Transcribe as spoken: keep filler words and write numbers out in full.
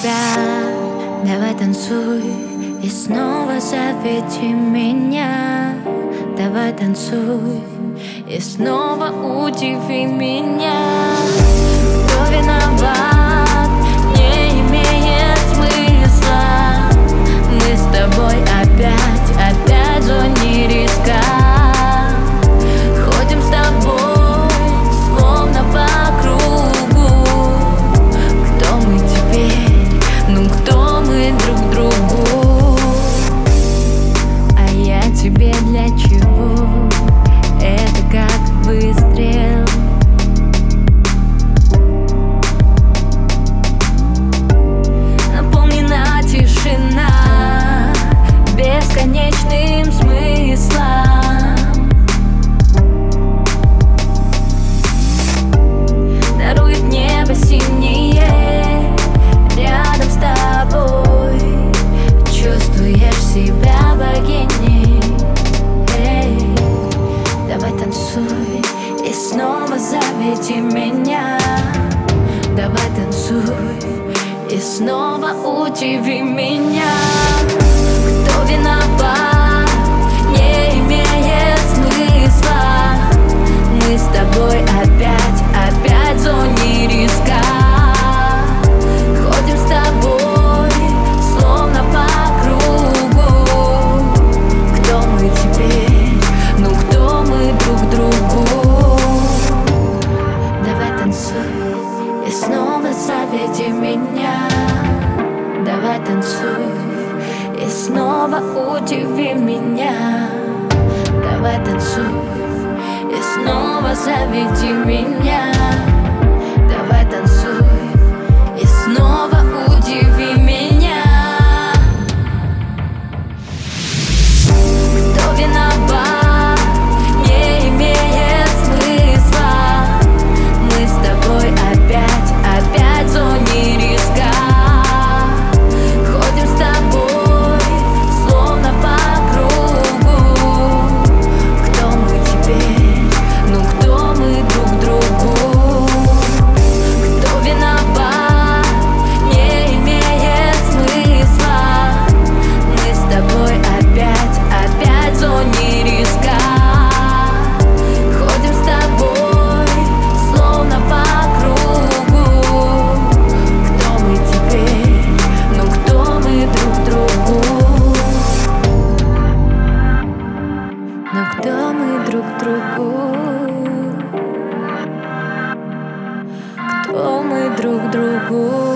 опять. Давай танцуй и снова заведи меня. Давай танцуй и снова удиви меня. Кто виноват, не имеет смысла. Мы с тобой опять, опять в зоне риска. Ходим с тобой словно по кругу. Кто мы теперь? Ну кто мы друг другу? А я тебе для чего? Это как выстрел. Наполнена тишина бесконечным смыслом. Дарует небо синее рядом с тобой. Чувствуешь себя богиней. Эй, давай танцуй и снова заведи меня. Давай танцуй и снова удиви меня. Кто виноват, не имеет смысла. Мы с тобой опять, опять в зоне риска. Ходим с тобой словно по кругу. Кто мы теперь? Ну кто мы друг другу? Давай танцуй и снова заведи меня. Давай танцуй и снова удиви меня. Давай танцуй и снова заведи меня. Давай танцуй и снова удиви меня. Кто виноват, не имеет смысла. Мы с тобой опять, опять в зоне риска. Ходим с тобой словно по кругу. Кто мы теперь? Ну кто мы друг другу? Кто виноват, не имеет смысла. Мы с тобой опять, опять в зоне риска. Ходим с тобой словно по кругу. Кто мы теперь? Ну кто мы друг другу? Ну кто мы друг другу? Кто мы друг другу?